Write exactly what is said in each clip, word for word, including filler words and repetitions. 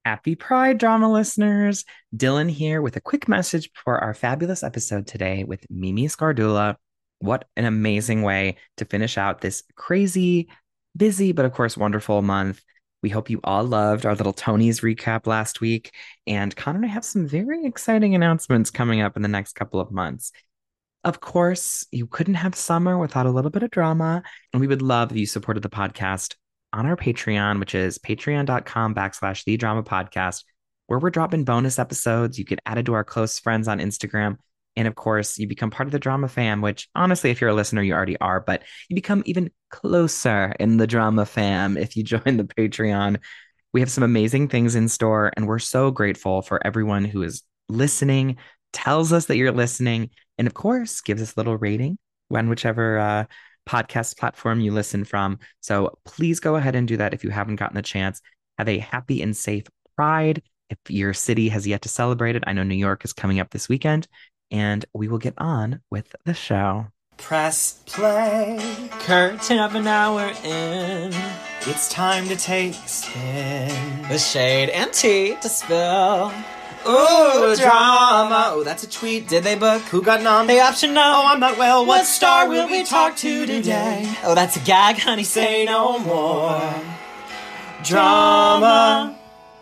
Happy Pride drama listeners. Dylan here with a quick message for our fabulous episode today with Mimi Scardula. What an amazing way to finish out this crazy, busy, but of course wonderful month. We hope you all loved our little Tony's recap last week. And Connor and I have some very exciting announcements coming up in the next couple of months. Of course, you couldn't have summer without a little bit of drama. And we would love if you supported the podcast on our Patreon, which is patreon.com backslash the drama podcast, where we're dropping bonus episodes. You get added to our close friends on Instagram. And of course, you become part of the drama fam, which honestly, if you're a listener, you already are, but you become even closer in the drama fam if you join the Patreon. We have some amazing things in store, and we're so grateful for everyone who is listening, tells us that you're listening, and of course, gives us a little rating on whichever uh, podcast platform you listen from. So please go ahead and do that if you haven't gotten the chance. Have a happy and safe Pride. If your city has yet to celebrate it, I know New York is coming up this weekend, and we will get on with the show. Press play. Curtain of an hour in. It's time to take a spin. The shade and tea to spill. Ooh, drama. Oh, that's a tweet. Did they book? Who got nom? They option no. Oh, I'm not well. What star will we talk to today? Oh, that's a gag, honey. Say no more. Drama.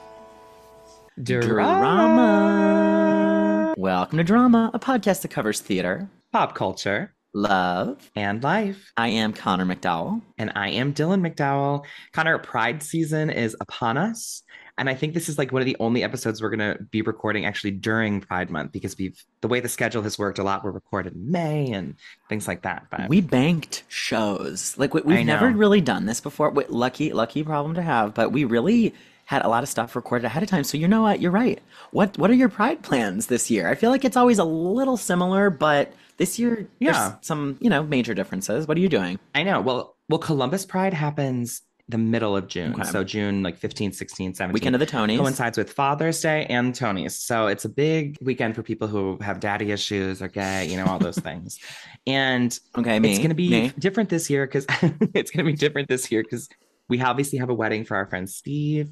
Drama. Welcome to Drama, a podcast that covers theater, Pop culture, love, and life. I am Connor McDowell. And I am Dylan McDowell. Connor, Pride season is upon us. And I think this is like one of the only episodes we're going to be recording actually during Pride Month, because we've the way the schedule has worked a lot. We're recorded in May and things like that. But we banked shows. Like we, we've never really done this before. Wait, lucky, lucky problem to have. But we really had a lot of stuff recorded ahead of time. So you know what? You're right. What What are your Pride plans this year? I feel like it's always a little similar, but this year Yeah. there's some, you know, major differences. What are you doing? I know. Well, well, Columbus Pride happens the middle of June. Okay. So June like fifteenth, sixteenth, seventeenth. Weekend of the Tonys. Coincides with Father's Day and Tonys. So it's a big weekend for people who have daddy issues or gay, you know, all those things. And Okay, me. it's going to be me. different this year because it's going to be different this year because we obviously have a wedding for our friend Steve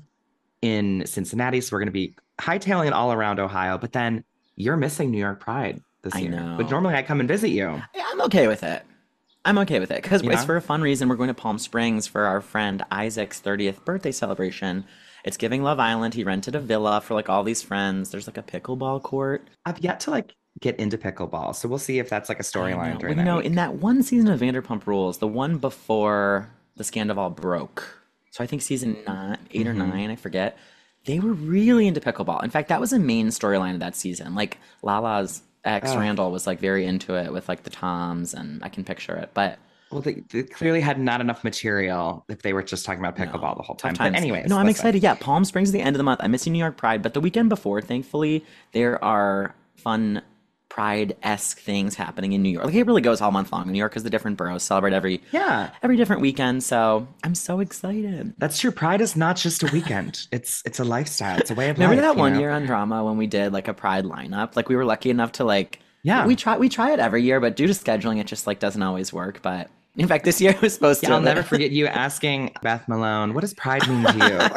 in Cincinnati. So we're going to be hightailing it all around Ohio. But then you're missing New York Pride this I year. know. But normally I come and visit you. Yeah, I'm okay with it. I'm okay with it because You it's know? for a fun reason. We're going to Palm Springs for our friend Isaac's thirtieth birthday celebration. It's giving Love Island. He rented a villa for like all these friends. There's like a pickleball court. I've yet to like get into pickleball. So we'll see if that's like a I storyline know. during Well, you that know, week. in that one season of Vanderpump Rules, the one before the scandal broke, so I think season nine, eight Mhm. or nine, I forget, they were really into pickleball. In fact, that was a main storyline of that season. Like Lala's ex, Oh. Randall, was like very into it with like the Toms, and I can picture it. But Well, they, they clearly had not enough material if they were just talking about pickleball no, the whole tough time. But times. anyways, No, I'm listen. excited. Yeah, Palm Springs is the end of the month. I'm missing New York Pride, but the weekend before, thankfully, there are fun Pride-esque things happening in New York. Like it really goes all month long. New York is the different boroughs celebrate every Yeah, every different weekend. So I'm so excited. that's true. Pride is not just a weekend. It's it's a lifestyle. It's a way of Remember life. that you one know? year on Drama when we did like a Pride lineup? Like we were lucky enough to like Yeah. we try we try it every year, but due to scheduling, it just like doesn't always work. But in fact, this year it was supposed Yeah, to. I'll never forget you asking Beth Malone, "What does Pride mean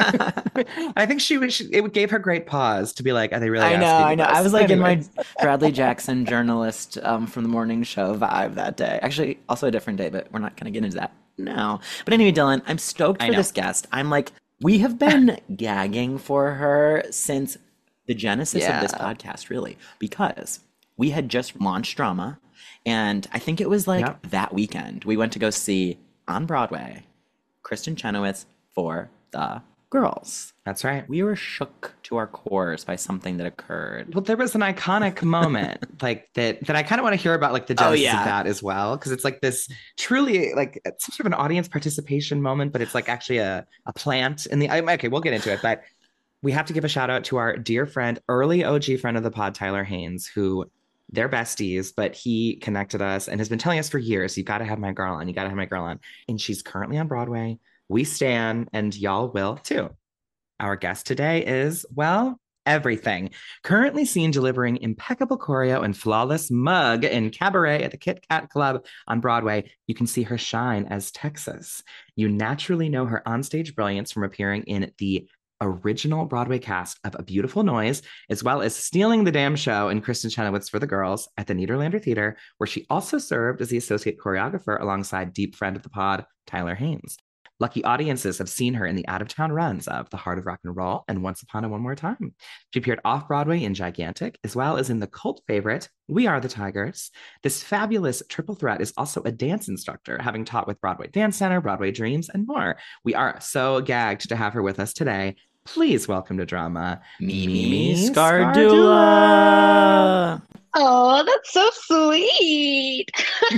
to you?" I think she was. She, it gave her great pause to be like, "Are they really?" I know, asking I you know. I this?" was like in my Anyways. Bradley Jackson journalist um, from the morning show vibe that day. Actually, also a different day, but we're not going to get into that now. But anyway, Dylan, I'm stoked I for know. this guest. I'm like, we have been gagging for her since the genesis of this Yeah. podcast, really, because we had just launched Drama, and I think it was like Yep. that weekend we went to go see on Broadway Kristen Chenoweth for The Girls. That's right. We were shook to our cores by something that occurred. Well, there was an iconic moment like that that I kind of want to hear about, like the Oh, genesis yeah. of that as well, because it's like this truly like it's some sort of an audience participation moment, but it's like actually a a plant in the. I, okay, we'll get into it, but we have to give a shout out to our dear friend, early O G friend of the pod, Tyler Haynes, who they're besties, but he connected us and has been telling us for years, "You got to have my girl on. You got to have my girl on," and she's currently on Broadway. We stan, and y'all will too. Our guest today is, well, everything. Currently seen delivering impeccable choreo and flawless mug in Cabaret at the Kit Kat Club on Broadway. You can see her shine as Texas. You naturally know her onstage brilliance from appearing in the original Broadway cast of A Beautiful Noise, as well as Stealing the Damn Show in Kristen Chenoweth for the Girls at the Nederlander Theater, where she also served as the associate choreographer alongside deep friend of the pod, Tyler Haynes. Lucky audiences have seen her in the out-of-town runs of The Heart of Rock and Roll and Once Upon a One More Time. She appeared off-Broadway in Gigantic, as well as in the cult favorite, We Are the Tigers. This fabulous triple threat is also a dance instructor, having taught with Broadway Dance Center, Broadway Dreams, and more. We are so gagged to have her with us today. Please welcome to Drama, Mimi Scardula. Oh, that's so sweet.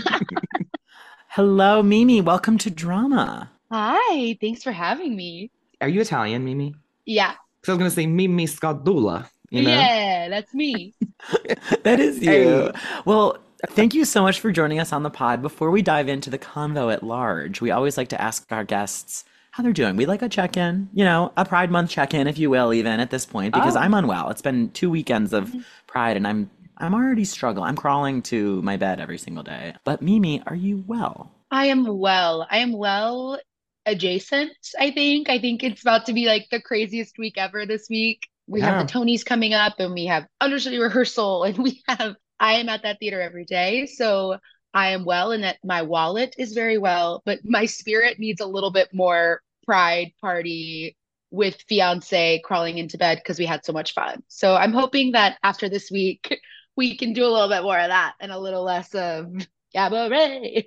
Hello, Mimi. Welcome to Drama. Hi, thanks for having me. Are you Italian, Mimi? Yeah. So I was going to say Mimi Scardula. You know? Yeah, that's me. That is you. Hey. Well, thank you so much for joining us on the pod. Before we dive into the convo at large, we always like to ask our guests how they're doing. We like a check-in, you know, a Pride Month check-in, if you will, even at this point, because oh. I'm unwell. It's been two weekends of Pride, and I'm I'm already struggling. I'm crawling to my bed every single day. But Mimi, are you well? I am well. I am well adjacent, I think. I think it's about to be like the craziest week ever this week. We yeah. have the Tonys coming up, and we have understudy rehearsal, and we have, I am at that theater every day. So I am well, and that my wallet is very well, but my spirit needs a little bit more Pride party with fiance crawling into bed because we had so much fun. So I'm hoping that after this week, we can do a little bit more of that and a little less of cabaret.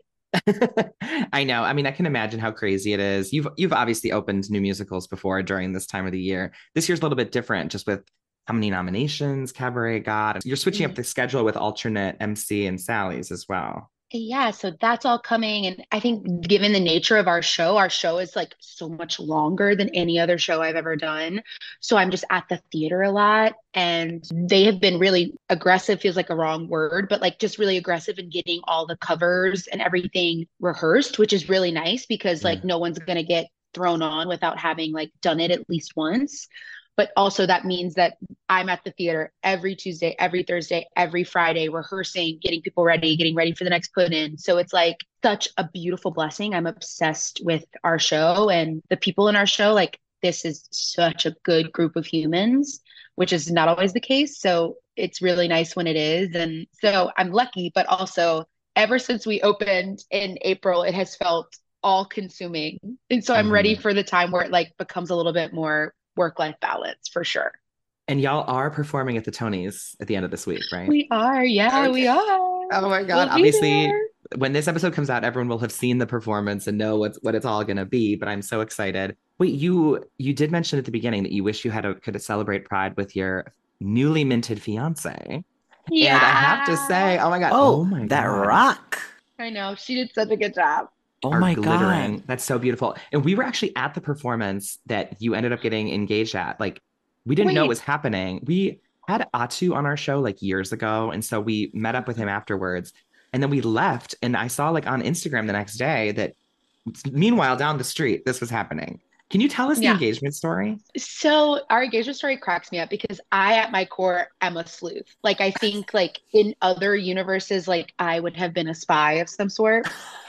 I know. I mean, I can imagine how crazy it is. You've you've obviously opened new musicals before during this time of the year. This year's a little bit different, just with how many nominations Cabaret got. You're switching up the schedule with alternate M C and Sally's as well. Yeah, so that's all coming. And I think given the nature of our show, our show is like so much longer than any other show I've ever done. So I'm just at the theater a lot. And they have been really aggressive, feels like a wrong word, but like just really aggressive in getting all the covers and everything rehearsed, which is really nice because like yeah. no one's going to get thrown on without having like done it at least once. But also that means that I'm at the theater every Tuesday, every Thursday, every Friday, rehearsing, getting people ready, getting ready for the next put in. So it's like such a beautiful blessing. I'm obsessed with our show and the people in our show. Like this is such a good group of humans, which is not always the case. So it's really nice when it is. And so I'm lucky, but also ever since we opened in April, it has felt all consuming. And so I'm mm-hmm. ready for the time where it like becomes a little bit more work-life balance for sure. And y'all are performing at the Tonys at the end of this week, right? We are. Yeah, okay. we are. Oh my God. We'll Obviously, when this episode comes out, everyone will have seen the performance and know what's, what it's all going to be. But I'm so excited. Wait, you you did mention at the beginning that you wish you had a, could celebrate Pride with your newly minted fiance. Yeah. And I have to say, oh my God. Oh, oh my that God. rock. I know. She did such a good job. Oh my glittering. God. That's so beautiful. And we were actually at the performance that you ended up getting engaged at. Like, we didn't Wait. know it was happening. We had Atu on our show like years ago. And so we met up with him afterwards. And then we left. And I saw like on Instagram the next day that meanwhile, down the street, this was happening. Can you tell us the yeah. engagement story? So our engagement story cracks me up because I, at my core, am a sleuth. Like, I think like in other universes, like I would have been a spy of some sort.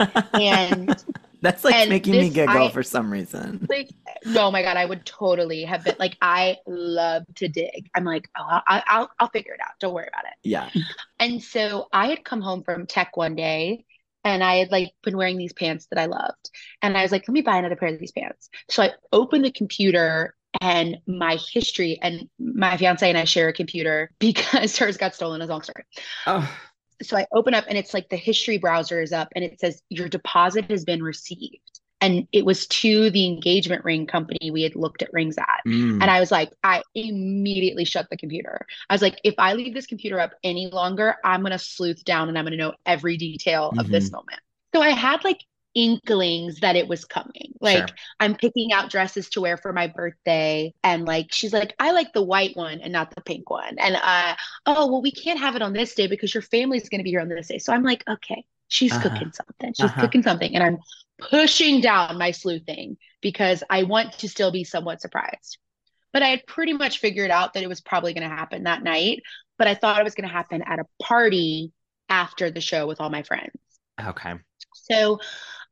And that's like and making this, me giggle I, for some reason. Like, no, my God, I would totally have been like, I love to dig. I'm like, oh, I'll, I'll, I'll figure it out. Don't worry about it. Yeah. And so I had come home from tech one day. And I had like been wearing these pants that I loved. And I was like, let me buy another pair of these pants. So I opened the computer and my history, and my fiance and I share a computer because hers got stolen. Is a long story. Oh. So I open up and it's like the history browser is up and it says your deposit has been received. And it was to the engagement ring company we had looked at rings at. Mm. And I was like, I immediately shut the computer. I was like, if I leave this computer up any longer, I'm going to sleuth down and I'm going to know every detail mm-hmm. of this moment. So I had like inklings that it was coming. Like sure. I'm picking out dresses to wear for my birthday. And like, she's like, I like the white one and not the pink one. And uh, oh, well, we can't have it on this day because your family's going to be here on this day. So I'm like, okay, she's uh-huh. cooking something. She's uh-huh. cooking something. And I'm pushing down my sleuthing because I want to still be somewhat surprised. But I had pretty much figured out that it was probably going to happen that night, but I thought it was going to happen at a party after the show with all my friends. Okay. So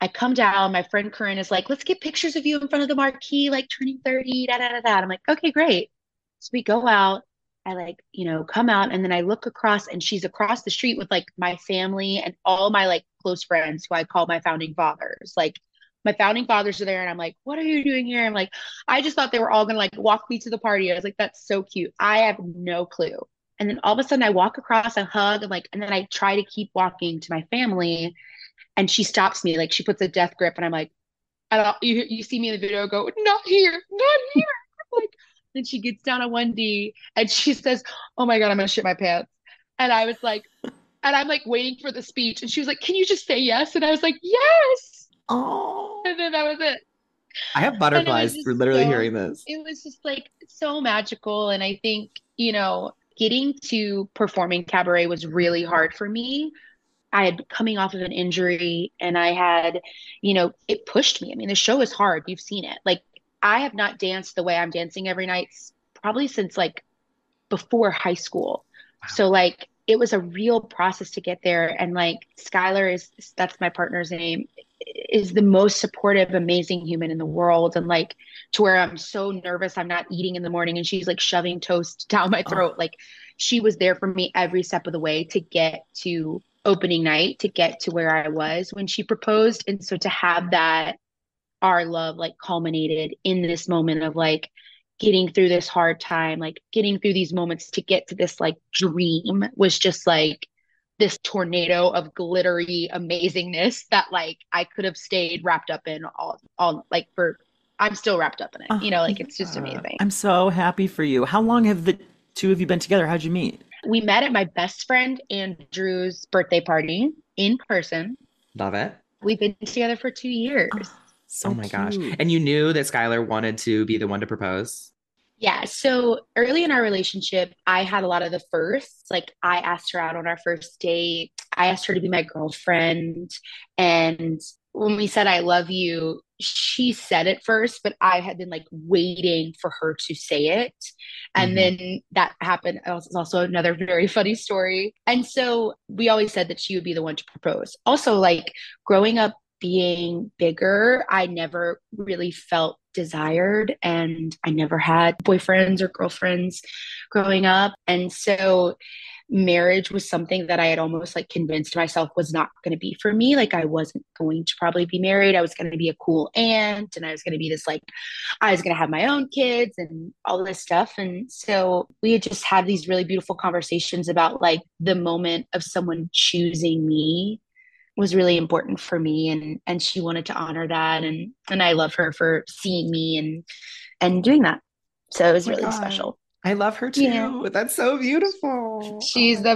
I come down, my friend Corinne is like, let's get pictures of you in front of the marquee, like turning thirty, da da da da. I'm like, okay, great. So we go out. I like, you know, come out and then I look across and she's across the street with like my family and all my like close friends who I call my founding fathers. Like my founding fathers are there and I'm like, what are you doing here? I'm like, I just thought they were all gonna like walk me to the party. I was like, that's so cute. I have no clue. And then all of a sudden I walk across, I hug, and like, and then I try to keep walking to my family and she stops me, like she puts a death grip, and I'm like, I don't, you, you see me in the video go, not here, not here. Like, then she gets down on one D and she says, oh my God, I'm gonna shit my pants. And I was like, and I'm like waiting for the speech. And she was like, can you just say yes? And I was like, yes. Oh. And then that was it. I have butterflies for literally so, hearing this. It was just like so magical. And I think, you know, getting to performing cabaret was really hard for me. I had coming off of an injury and I had, you know, it pushed me. I mean, the show is hard. You've seen it. Like, I have not danced the way I'm dancing every night, probably since like before high school. Wow. So like, it was a real process to get there. And like, Skylar is, that's my partner's name, is the most supportive, amazing human in the world. And like, to where I'm so nervous, I'm not eating in the morning and she's like shoving toast down my throat. Oh. Like, she was there for me every step of the way to get to opening night, to get to where I was when she proposed. And so to have that, our love like culminated in this moment of like getting through this hard time, like getting through these moments to get to this like dream, was just like this tornado of glittery amazingness that like I could have stayed wrapped up in all, all like for, I'm still wrapped up in it. You know, like it's just amazing. I'm so happy for you. How long have the two of you been together? How'd you meet? We met at my best friend Andrew's birthday party in person. Love it. We've been together for two years. Oh, so oh my cute. gosh. And you knew that Skylar wanted to be the one to propose? Yeah. So early in our relationship, I had a lot of the firsts. Like, I asked her out on our first date. I asked her to be my girlfriend. And when we said, I love you, she said it first, but I had been like waiting for her to say it. And mm-hmm. then that happened. It was also another very funny story. And so we always said that she would be the one to propose. Also, like growing up being bigger, I never really felt desired and I never had boyfriends or girlfriends growing up. And so marriage was something that I had almost like convinced myself was not going to be for me. Like, I wasn't going to probably be married. I was going to be a cool aunt and I was going to be this, like, I was going to have my own kids and all this stuff. And so we had just had these really beautiful conversations about like the moment of someone choosing me was really important for me. And, and she wanted to honor that. And, and I love her for seeing me and, and doing that. So it was oh really God. special. I love her too. Yeah. That's so beautiful. She's oh, the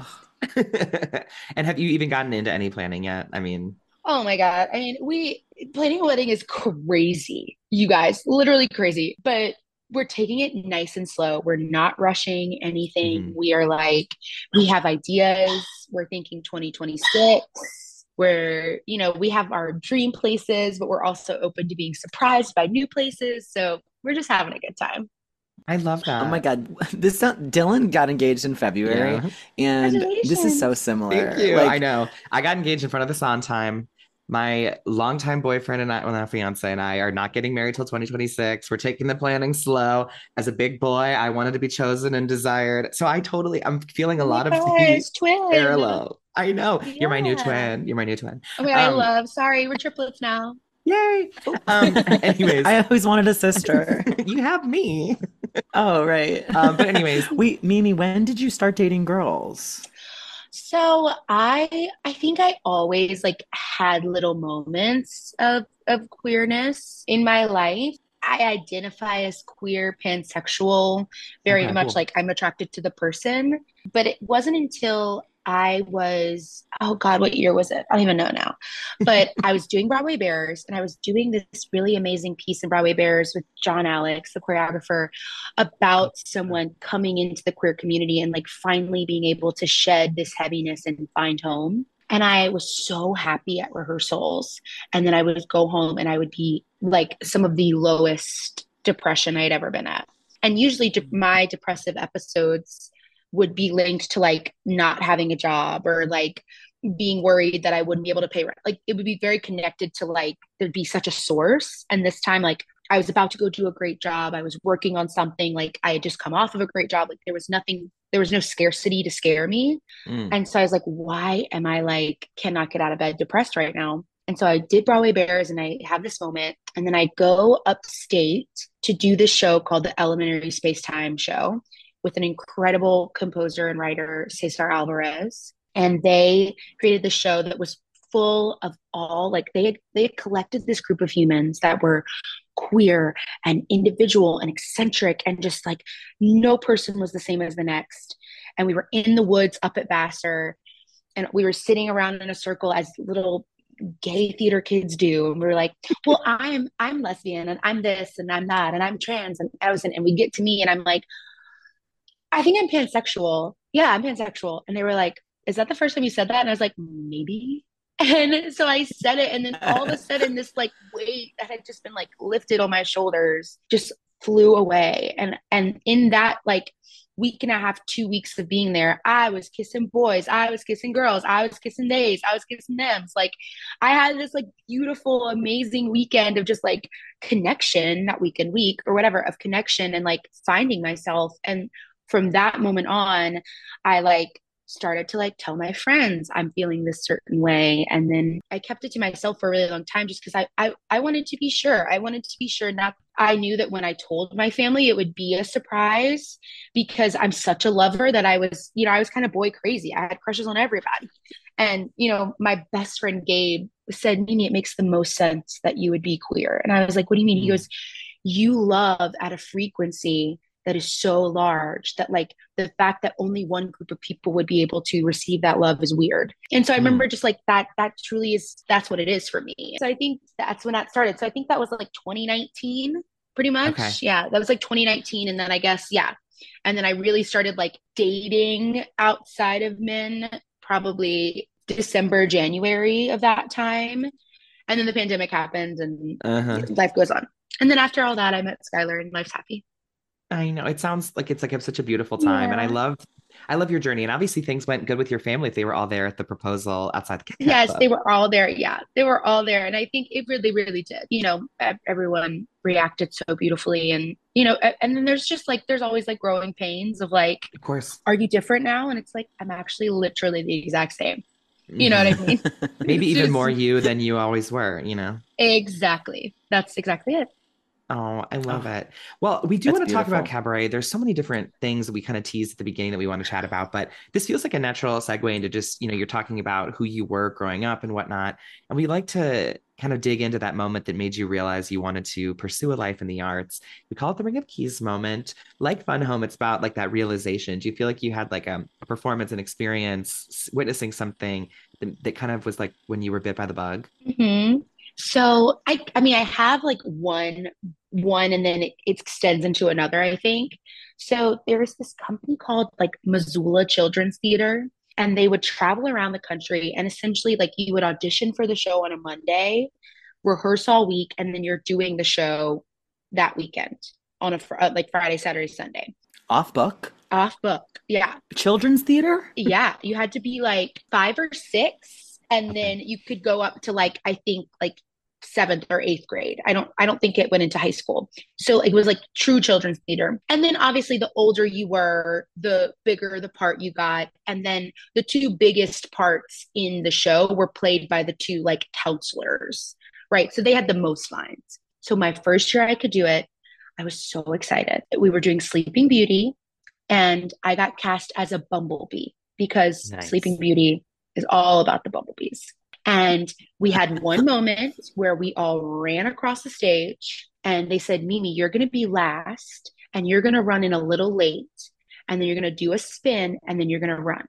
best. And have you even gotten into any planning yet? I mean, oh my God. I mean, we planning a wedding is crazy, you guys, literally crazy, but we're taking it nice and slow. We're not rushing anything. Mm-hmm. We are like, we have ideas. We're thinking twenty twenty-six. Where, you know, we have our dream places, but we're also open to being surprised by new places. So we're just having a good time. I love that. Oh my God. This sound, Dylan got engaged in February yeah. and this is so similar. Thank you. Like, I know. I got engaged in front of the Sondheim. My longtime boyfriend and I, well, our fiance and I are not getting married till twenty twenty-six. We're taking the planning slow. As a big boy, I wanted to be chosen and desired. So I totally, I'm feeling a lot of these parallel. I know. Yeah. You're my new twin. You're my new twin. Oh my God, um, I love. Sorry, we're triplets now. Yay. Um, anyways. I always wanted a sister. You have me. Oh, right. Um, but anyways. Wait, Mimi, when did you start dating girls? So I I think I always like had little moments of of queerness in my life. I identify as queer, pansexual, very okay, much cool. Like I'm attracted to the person. But it wasn't until I was, oh God, what year was it? I don't even know now. But I was doing Broadway Bears and I was doing this really amazing piece in Broadway Bears with John Alex, the choreographer, about someone coming into the queer community and like finally being able to shed this heaviness and find home. And I was so happy at rehearsals. And then I would go home and I would be like some of the lowest depression I'd ever been at. And usually de- my depressive episodes would be linked to like not having a job or like being worried that I wouldn't be able to pay rent. Like it would be very connected to like there'd be such a source. And this time, like I was about to go do a great job. I was working on something. Like I had just come off of a great job. Like there was nothing, there was no scarcity to scare me. Mm. And so I was like, why am I like cannot get out of bed depressed right now? And so I did Broadway Bears and I have this moment. And then I go upstate to do this show called the Elementary Space Time Show with an incredible composer and writer, Cesar Alvarez. And they created the show that was full of all like they had they had collected this group of humans that were queer and individual and eccentric and just like no person was the same as the next. And we were in the woods up at Vassar and we were sitting around in a circle as little gay theater kids do. And we were like, well, I'm I'm lesbian and I'm this and I'm that and I'm trans and I was in, and we get to me and I'm like, I think I'm pansexual. Yeah, I'm pansexual. And they were like, is that the first time you said that? And I was like, maybe. And so I said it. And then all of a sudden, this like weight that had just been like lifted on my shoulders just flew away. And and in that like week and a half, two weeks of being there, I was kissing boys, I was kissing girls, I was kissing theys, I was kissing thems. Like I had this like beautiful, amazing weekend of just like connection, not weekend, week or whatever, of connection and like finding myself. And from that moment on, I like started to like tell my friends I'm feeling this certain way. And then I kept it to myself for a really long time just because I, I I wanted to be sure. I wanted to be sure. Not I knew that when I told my family it would be a surprise because I'm such a lover that I was, you know, I was kind of boy crazy. I had crushes on everybody. And, you know, my best friend Gabe said, Mimi, it makes the most sense that you would be queer. And I was like, what do you mean? Mm. He goes, you love at a frequency that is so large that like the fact that only one group of people would be able to receive that love is weird. And so I remember mm. just like that, that truly is, that's what it is for me. So I think that's when that started. So I think that was like twenty nineteen, pretty much. Okay. Yeah, that was like twenty nineteen. And then I guess, yeah. And then I really started like dating outside of men, probably December, January of that time. And then the pandemic happened and uh-huh. life goes on. And then after all that, I met Skylar and life's happy. I know. It sounds like it's like such a beautiful time. Yeah. And I love, I love your journey. And obviously things went good with your family if they were all there at the proposal outside the Kit Kat Yes, Club. They were all there. Yeah, they were all there. And I think it really, really did. You know, everyone reacted so beautifully. And, you know, and then there's just like, there's always like growing pains of like, of course, are you different now? And it's like, I'm actually literally the exact same. You know what I mean? Maybe even just more you than you always were, you know? Exactly. That's exactly it. Oh, I love oh, it. Well, we do want to beautiful. talk about cabaret. There's so many different things that we kind of teased at the beginning that we want to chat about, but this feels like a natural segue into just, you know, you're talking about who you were growing up and whatnot. And we like to kind of dig into that moment that made you realize you wanted to pursue a life in the arts. We call it the Ring of Keys moment. Like Fun Home, it's about like that realization. Do you feel like you had like a, a performance and experience witnessing something that, that kind of was like when you were bit by the bug? Mm-hmm. So I, I mean, I have like one, one, and then it, it extends into another, I think. So there was this company called like Missoula Children's Theater, and they would travel around the country and essentially like you would audition for the show on a Monday, rehearse all week, and then you're doing the show that weekend on a uh, like Friday, Saturday, Sunday. Off book? Off book. Yeah. Children's theater? Yeah. You had to be like five or six. And then you could go up to like, I think like seventh or eighth grade. I don't, I don't think it went into high school. So it was like true children's theater. And then obviously the older you were, the bigger the part you got. And then the two biggest parts in the show were played by the two like counselors, right? So they had the most lines. So my first year I could do it, I was so excited. We were doing Sleeping Beauty and I got cast as a bumblebee because nice. Sleeping Beauty is all about the bumblebees. And we had one moment where we all ran across the stage and they said, Mimi, you're going to be last and you're going to run in a little late and then you're going to do a spin and then you're going to run.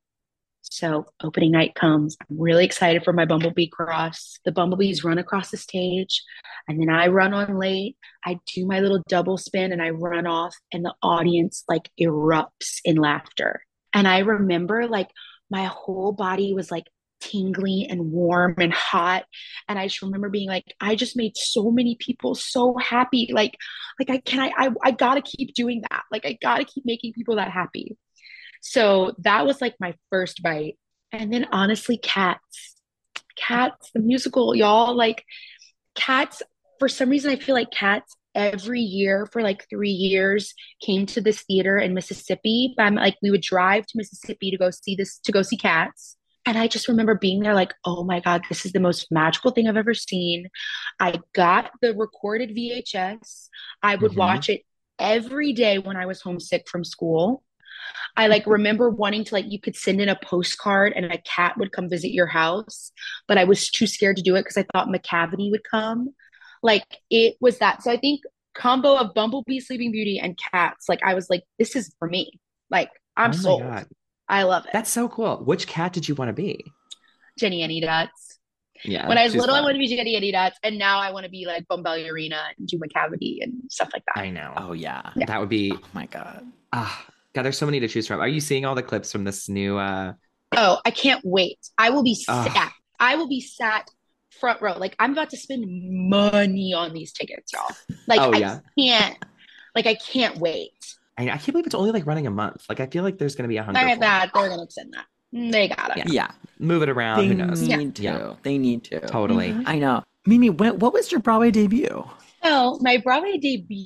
So opening night comes. I'm really excited for my bumblebee cross. The bumblebees run across the stage and then I run on late. I do my little double spin and I run off and the audience like erupts in laughter. And I remember like my whole body was like tingly and warm and hot. And I just remember being like, I just made so many people so happy. Like, like I can, I, I, I gotta keep doing that. Like, I gotta keep making people that happy. So that was like my first bite. And then honestly, Cats. Cats, the musical, y'all, like Cats, for some reason, I feel like Cats every year for like three years came to this theater in Mississippi. But I'm like, we would drive to Mississippi to go see this, to go see Cats. And I just remember being there like, oh my God, this is the most magical thing I've ever seen. I got the recorded V H S. I would Mhm. watch it every day when I was homesick from school. I like remember wanting to like you could send in a postcard and a cat would come visit your house, but I was too scared to do it because I thought McCavity would come. Like it was that. So I think combo of Bumblebee, Sleeping Beauty, and Cats. Like I was like, this is for me. Like I'm Oh my sold. God. I love it. That's so cool. Which cat did you want to be? Jenny Any Dots. Yeah. When I was she's little, I fun. wanted to be Jenny Any Dots, and now I want to be like Bumbellarina and do McCavity and stuff like that. I know. Oh yeah. Yeah. That would be, Oh my God. ah, God, there's so many to choose from. Are you seeing all the clips from this new, uh, Oh, I can't wait. I will be Ugh. sat. I will be sat front row. Like I'm about to spend money on these tickets, y'all. Like Oh, I yeah. can't. Like I can't wait. I, I can't believe it's only like running a month. Like I feel like there's going to be a hunger I for have it. that. They're gonna extend that. They gotta. Yeah. Yeah. Move it around. They Who knows? need to. Yeah. They need to. Totally. Mhm. I know. Mimi, when, what was your Broadway debut? So my Broadway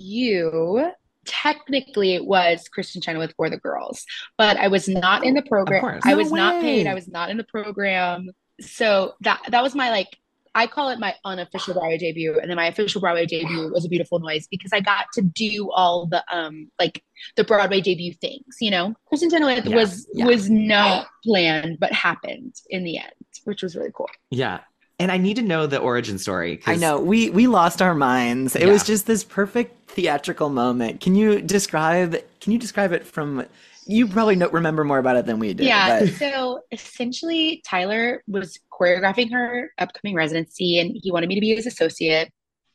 debut, technically it was Kristen Chenoweth for the Girls, but I was not in the program. course. I No was not paid. way. I was not in the program. So that that was my like I call it my unofficial Broadway debut, and then my official Broadway debut was A Beautiful Noise because I got to do all the um like the Broadway debut things. You know, Kristen Chenoweth Yeah, was yeah. was not planned but happened in the end, which was really cool. Yeah. And I need to know the origin story. 'cause- I know. We we lost our minds. It was Yeah. just this perfect theatrical moment. Can you describe can you describe it from you probably know, remember more about it than we do. Yeah. But So essentially, Tyler was choreographing her upcoming residency, and he wanted me to be his associate.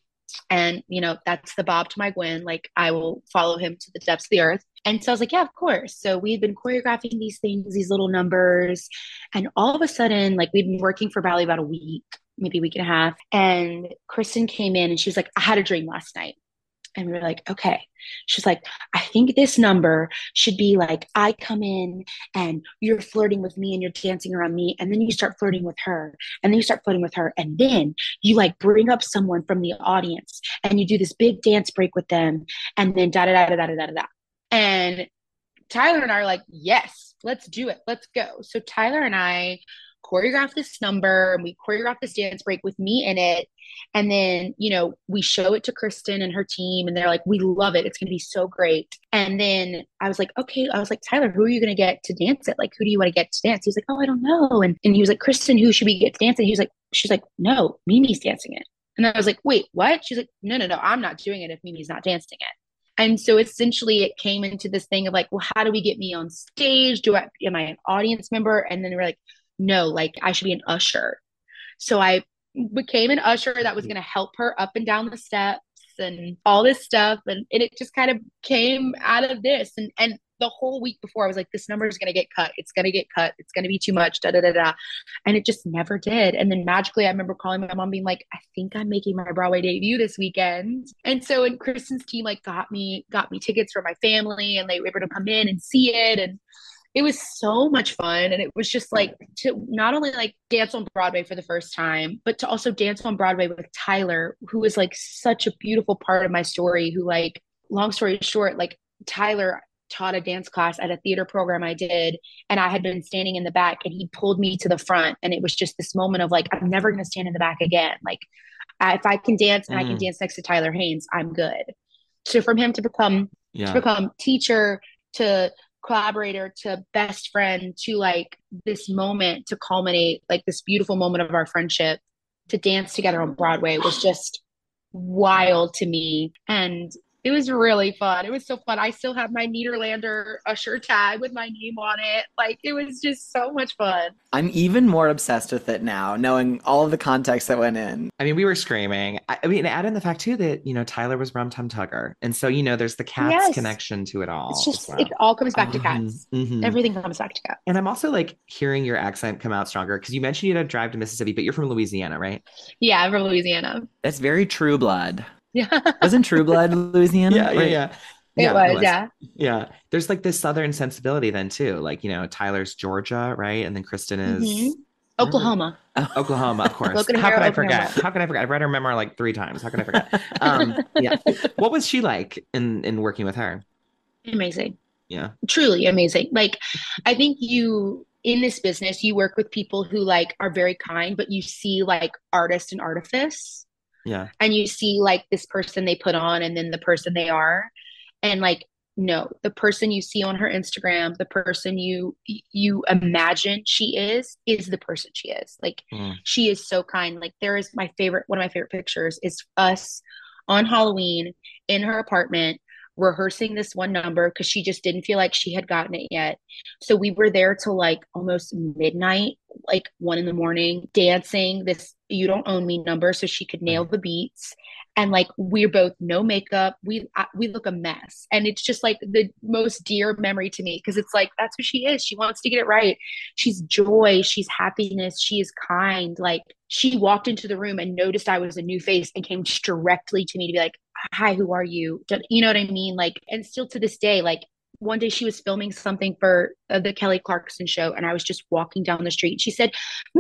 And, you know, that's the Bob to my Gwen. Like, I will follow him to the depths of the earth. And so I was like, yeah, of course. So we had been choreographing these things, these little numbers. And all of a sudden, like, we'd been working for Valley about a week, maybe a week and a half. And Kristen came in and she was like, I had a dream last night. And we were like, okay. She's like, I think this number should be like, I come in and you're flirting with me and you're dancing around me. And then you start flirting with her. And then you start flirting with her. And then you like bring up someone from the audience and you do this big dance break with them. And then da da da da da da da da. And Tyler and I are like, yes, let's do it. Let's go. So Tyler and I choreograph this number and we choreograph this dance break with me in it. And then, you know, we show it to Kristen and her team and they're like, we love it. It's going to be so great. And then I was like, okay, I was like, Tyler, who are you going to get to dance it? Like, who do you want to get to dance? He's like, oh, I don't know. And, and he was like, Kristen, who should we get to dance it? He was like, she's like, no, Mimi's dancing it. And I was like, wait, what? She's like, no, no, no, I'm not doing it if Mimi's not dancing it. And so essentially it came into this thing of like, well, how do we get me on stage? Do I, am I an audience member? And then we're like, no, like I should be an usher. So I became an usher that was going to help her up and down the steps and all this stuff. And, and it just kind of came out of this. And, and the whole week before I was like, this number is going to get cut. It's going to get cut. It's going to be too much, da, da, da, da. And it just never did. And then magically I remember calling my mom being like, I think I'm making my Broadway debut this weekend. And so and Kristen's team like got me, got me tickets for my family and they were able to come in and see it. And it was so much fun. And it was just like to not only like dance on Broadway for the first time, but to also dance on Broadway with Tyler, who was like such a beautiful part of my story, who like, long story short, like Tyler taught a dance class at a theater program I did. And I had been standing in the back and he pulled me to the front. And it was just this moment of like, I'm never going to stand in the back again. Like I, if I can dance and mm. I can dance next to Tyler Haynes, I'm good. So from him to become, yeah. to become teacher, to collaborator, to best friend, to like this moment to culminate like this beautiful moment of our friendship, to dance together on Broadway was just wild to me. And it was really fun. It was so fun. I still have my Nederlander usher tag with my name on it. Like, it was just so much fun. I'm even more obsessed with it now, knowing all of the context that went in. I mean, we were screaming. I, I mean, add in the fact, too, that, you know, Tyler was Rum Tum Tugger. And so, you know, there's the Cats yes. connection to it all. It's just, well. it all comes back to Cats. Mm-hmm. Everything comes back to Cats. And I'm also, like, hearing your accent come out stronger, because you mentioned you had to drive to Mississippi, but you're from Louisiana, right? Yeah, I'm from Louisiana. That's very True Blood. Yeah. Wasn't True Blood Louisiana? Yeah, yeah, yeah. It Yeah, it was, was. yeah. Yeah. There's like this southern sensibility then too. Like, you know, Tyler's Georgia, right? And then Kristen hmm is where? Oklahoma. Oklahoma, of course. Broken How Arrow, could I forget? Oklahoma. How can I forget? I've read her memoir like three times. How can I forget? Um, yeah. What was she like in in working with her? Amazing. Yeah. Truly amazing. Like, I think you in this business, you work with people who like are very kind, but you see like artist and artifice, Yeah. and you see like this person they put on and then the person they are. And like, no, the person you see on her Instagram, the person you you imagine she is, is the person she is. Like, Mm. she is so kind. Like, there is my favorite, one of my favorite pictures is us on Halloween in her apartment rehearsing this one number because she just didn't feel like she had gotten it yet. So we were there till like almost midnight, like one in the morning, dancing this "You Don't Own Me" number so she could nail Right. the beats. And like, we're both no makeup, we we look a mess, and it's just like the most dear memory to me because it's like that's who she is. She wants to get it right. She's joy, she's happiness, she is kind. Like, she walked into the room and noticed I was a new face and came directly to me to be like, hi, who are you? You know what I mean? Like, and still to this day, like, one day she was filming something for uh, the Kelly Clarkson show, and I was just walking down the street. She said,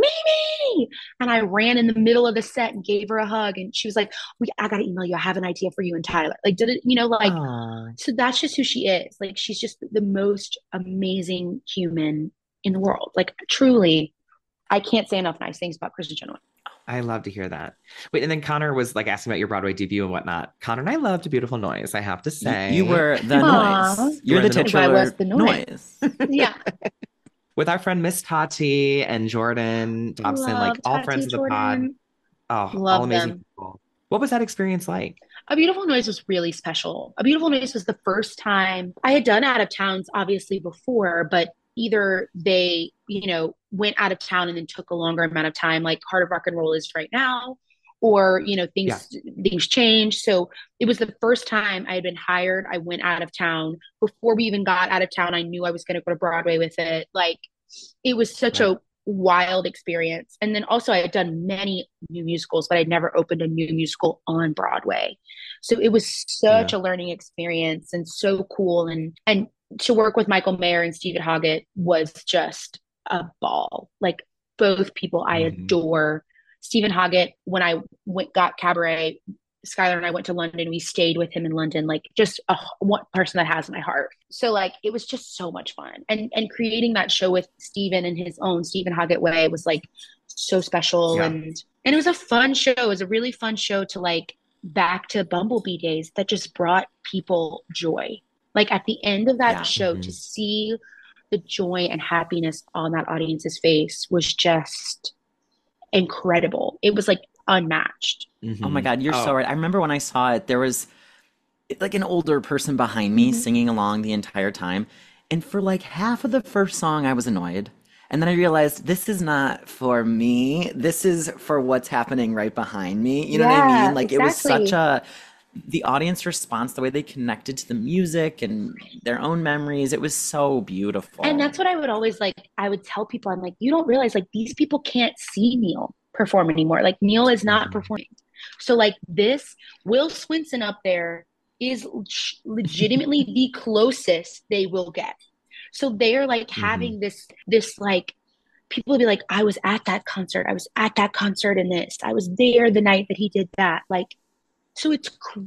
Mimi! And I ran in the middle of the set and gave her a hug. And she was like, we, I got to email you. I have an idea for you and Tyler. Like, did it, you know, like, Oh, so that's just who she is. Like, she's just the most amazing human in the world. Like, truly, I can't say enough nice things about Kristen Chenoweth. I love to hear that. Wait, and then Connor was like asking about your Broadway debut and whatnot. Connor and I loved A Beautiful Noise, I have to You, say. you were the Aw. noise. You You're were the the noise. I was titular the noise. noise. Yeah. With our friend Miss Tati and Jordan Dobson, like Love all Tati, friends of the pod. Jordan. Oh, all Love amazing them. people. What was that experience like? A Beautiful Noise was really special. A Beautiful Noise was the first time I had done out of towns, obviously, before, but either they, you know, went out of town and then took a longer amount of time, like Heart of Rock and Roll is right now, or, you know, Yeah. things things changed. So it was the first time I had been hired. I went out of town. Before we even got out of town, I knew I was going to go to Broadway with it. Like, it was such Right. a wild experience. And then also I had done many new musicals, but I'd never opened a new musical on Broadway. So it was such Yeah. a learning experience and so cool. And and to work with Michael Mayer and Stephen Hoggett was just a ball. Like, both people I Mhm. adore. Stephen Hoggett, when I went got Cabaret, Skylar and I went to London. We stayed with him in London, like just a one person that has my heart. So like, it was just so much fun. And and creating that show with Stephen in his own Stephen Hoggett way was like so special. Yeah. And and it was a fun show. It was a really fun show to like back to Bumblebee days that just brought people joy. Like, at the end of that Yeah. show, Mhm. to see the joy and happiness on that audience's face was just incredible. It was like unmatched. Oh my Mhm. God, you're so Oh, right. I remember when I saw it, there was like an older person behind me Mhm. singing along the entire time. And for like half of the first song, I was annoyed. And then I realized this is not for me. This is for what's happening right behind me. You know what I Yeah, mean? Like, it was such exactly. a, the audience response, the way they connected to the music and their own memories, it was so And beautiful. that's what I would always like. I would tell people, I'm like, you don't realize like these people can't see Neil perform anymore. Like, Neil is not Mhm. performing. So like, this Will Swinson up there is legitimately the closest they will get. So they're like Mhm. having this this like, people will be like, I was at that concert. I was at that concert in this. I was there the night that he did that. Like, so it's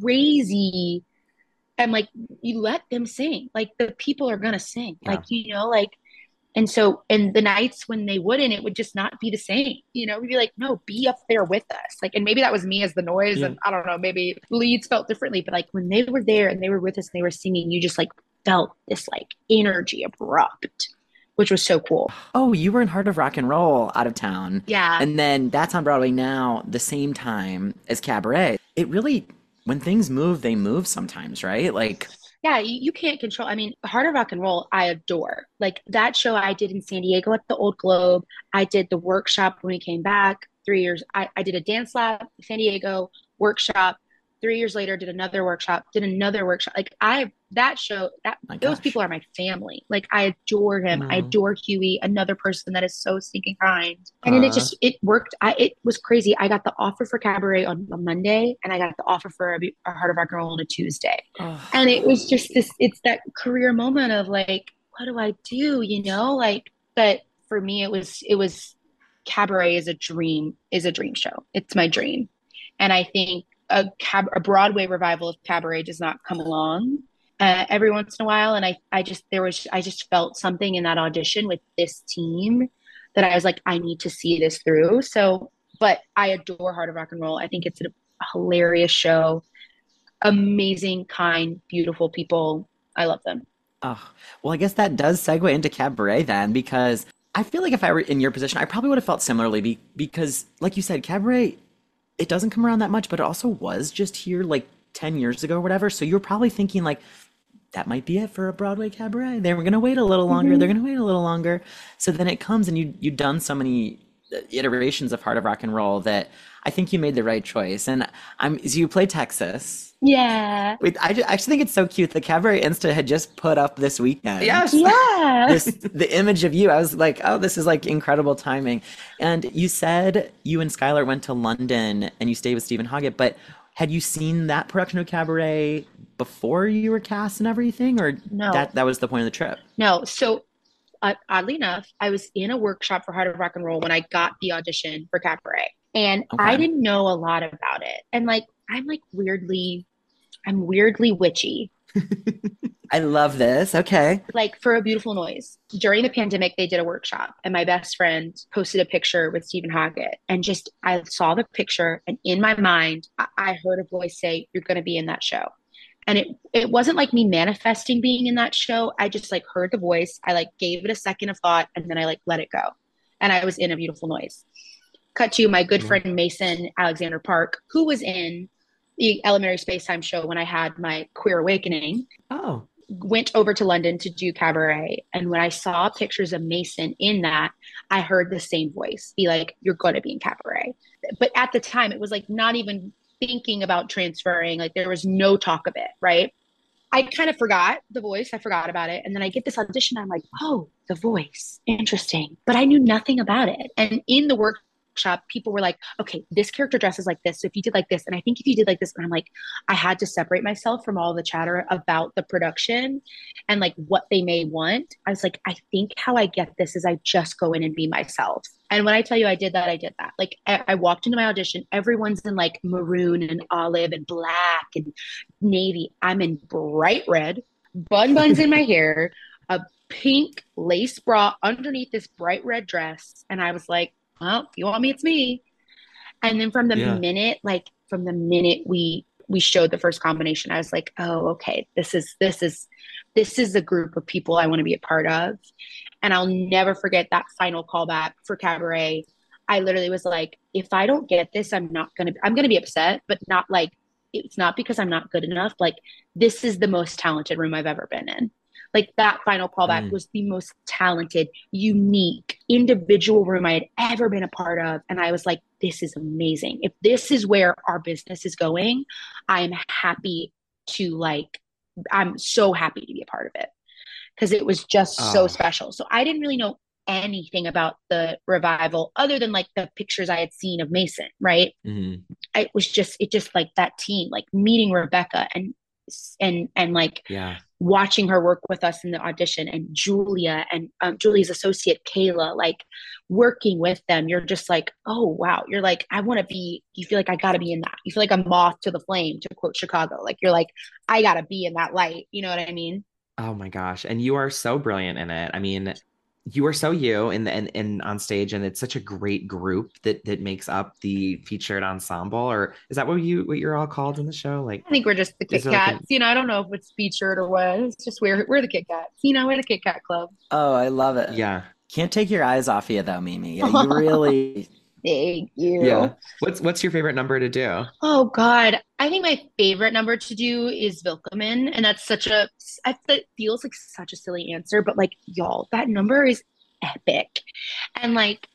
crazy. And like, you let them sing. Like, the people are gonna sing. Yeah. Like, you know, like, and so, and the nights when they wouldn't, it would just not be the same. You know, we'd be like, no, be up there with us. Like, and maybe that was me as the noise, Yeah. and I don't know, maybe leads felt differently, but like, when they were there and they were with us and they were singing, you just like felt this like energy abrupt, which was so cool. Oh, you were in Heart of Rock and Roll out of town. Yeah. And then that's on Broadway now, the same time as Cabaret. It really, when things move, they move sometimes, right? Like, Yeah, you, you can't control. I mean, Heart of Rock and Roll, I adore. Like, that show I did in San Diego at the Old Globe. I did the workshop when we came back three years. I, I did a dance lab, San Diego, workshop three years later, did another workshop, did another workshop. Like I, that show, that My those gosh. people are my family. Like I adore him. I Mm. adore Huey, another person that is so stinking kind. And then it Aw. just, it worked. I, it was crazy. I got the offer for Cabaret on a Monday and I got the offer for a, a Heart of Rock and Roll on a Tuesday. Oh. And it was just this, it's that career moment of like, what do I do? You know, like, but for me, it was, it was Cabaret is a dream, is a dream show. It's my dream. And I think a cab a Broadway revival of Cabaret does not come along uh, every once in a while. And I, I just, there was, I just felt something in that audition with this team that I was like, I need to see this through. So, but I adore Heart of Rock and Roll. I think it's a hilarious show. Amazing, kind, beautiful people. I love them. Oh, well, I guess that does segue into Cabaret then, because I feel like if I were in your position, I probably would have felt similarly be, because, like you said, Cabaret, it doesn't come around that much, but it also was just here like ten years ago or whatever. So you're probably thinking like, that might be it for a Broadway Cabaret. They were going to wait a little longer. Mm-hmm. They're going to wait a little longer. So then it comes and you, you've done so many iterations of Heart of Rock and Roll that I think you made the right choice. And I'm, so you play Texas. Yeah. Wait, I just, actually think it's so cute. The Cabaret Insta had just put up this weekend. Yes. Yeah. This the image of you. I was like, oh, this is like incredible timing. And you said you and Skylar went to London and you stayed with Stephen Hoggett, but had you seen that production of Cabaret before you were cast and everything, or No. that that was the point of the trip? No. So uh, oddly enough, I was in a workshop for Heart of Rock and Roll when I got the audition for Cabaret. And Okay. I didn't know a lot about it. And like, I'm like weirdly, I'm weirdly witchy. I love this. Okay. Like for A Beautiful Noise, during the pandemic, they did a workshop and my best friend posted a picture with Stephen Hoggett. And just, I saw the picture and in my mind, I, I heard a voice say, you're going to be in that show. And it, it wasn't like me manifesting being in that show. I just like heard the voice. I like gave it a second of thought and then I like let it go. And I was in A Beautiful Noise. Cut to my good friend Mason Alexander Park, who was in the Elementary Spacetime show when I had my queer awakening, Oh. went over to London to do Cabaret. And when I saw pictures of Mason in that, I heard the same voice be like, you're going to be in Cabaret. But at the time, it was like not even thinking about transferring. Like there was no talk of it, right? I kind of forgot the voice. I forgot about it. And then I get this audition. I'm like, oh, the voice. Interesting. But I knew nothing about it. And in the workshop, people were like, okay, this character dresses like this. So if you did like this, and I think if you did like this, and I'm like, I had to separate myself from all the chatter about the production and like what they may want. I was like, I think how I get this is I just go in and be myself. And when I tell you I did that, I did that. Like I, I walked into my audition, everyone's in like maroon and olive and black and navy. I'm in bright red, bun buns in my hair, a pink lace bra underneath this bright red dress. And I was like, well, if you want me, it's me. And then from the Yeah. minute, like from the minute we we showed the first combination, I was like, oh, okay, this is this is this is a group of people I want to be a part of. And I'll never forget that final callback for Cabaret. I literally was like, if I don't get this, I'm not gonna I'm gonna be upset, but not like it's not because I'm not good enough. Like this is the most talented room I've ever been in. Like that final callback Mm. was the most talented, unique, individual room I had ever been a part of. And I was like, this is amazing. If this is where our business is going, I'm happy to like, I'm so happy to be a part of it because it was just Oh. so special. So I didn't really know anything about the revival other than like the pictures I had seen of Mason, right? Mhm. It was just, it just like that team, like meeting Rebecca and, and, and like, Yeah. watching her work with us in the audition and Julia and um, Julia's associate Kayla, like working with them, you're just like, oh wow, you're like, I want to be, you feel like I gotta be in that, you feel like a moth to the flame, to quote Chicago, like you're like, I gotta be in that light, you know what I mean? Oh my gosh. And you are so brilliant in it. I mean, you are so you in the and in, in on stage, and it's such a great group that that makes up the featured ensemble. Or is that what you what you're all called in the show? Like I think we're just the Kit Is there like a- Kats, you know, I don't know if it's featured or what, it's just we're, we're the Kit Kats, you know, we're the Kit Kat Club. Oh, I love it. yeah. Can't take your eyes off you though, Mimi. Yeah, you really. Thank you. Yeah. What's what's your favorite number to do? Oh God, I think my favorite number to do is Willkommen, and that's such a I- that feels like such a silly answer, but like y'all, that number is epic, and like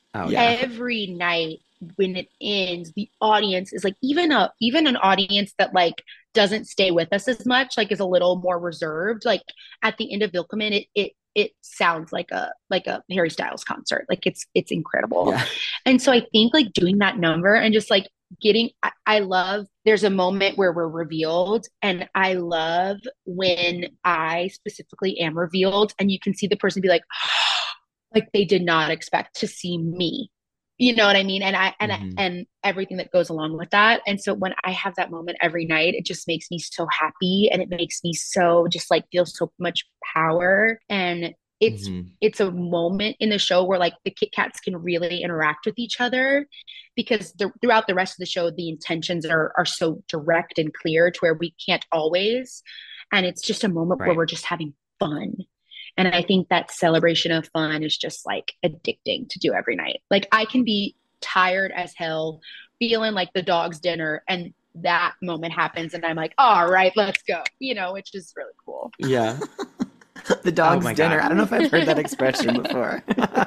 Oh yeah. Every night when it ends, the audience is like, even a even an audience that like doesn't stay with us as much, like is a little more reserved. Like at the end of Vilkeman, it it it sounds like a like a Harry Styles concert. Like it's it's incredible. Yeah. And so I think like doing that number and just like getting I, I love there's a moment where we're revealed, and I love when I specifically am revealed and you can see the person be like like they did not expect to see me. You know what I mean? And I and I, Mm-hmm. and everything that goes along with that. And so when I have that moment every night, it just makes me so happy, and it makes me so just like feel so much power. And it's Mm-hmm. it's a moment in the show where like the Kit Kats can really interact with each other, because the, throughout the rest of the show the intentions are are so direct and clear to where we can't always. And it's just a moment where Right. we're just having fun. And I think that celebration of fun is just like addicting to do every night. Like I can be tired as hell, feeling like the dog's dinner, and that moment happens, and I'm like, all right, let's go. You know, which is really cool. Yeah. The dog's my dinner. God. I don't know if I've heard that expression before.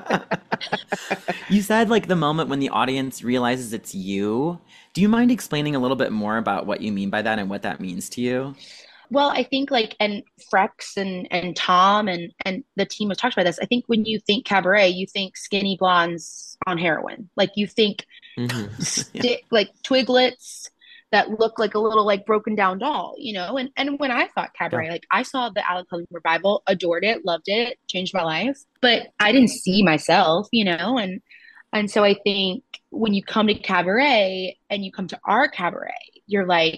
You said like the moment when the audience realizes it's you. Do you mind explaining a little bit more about what you mean by that and what that means to you? Well, I think like and Frex and and Tom and and the team has talked about this. I think when you think cabaret, you think skinny blondes on heroin. Like you think Mm-hmm. Yeah. stick like twiglets that look like a little like broken down doll, you know. And and when I thought Yeah. cabaret, like I saw the Alan Cumming revival, adored it, loved it, changed my life, but I didn't see myself, you know. And and so I think when you come to cabaret and you come to our cabaret, you're like,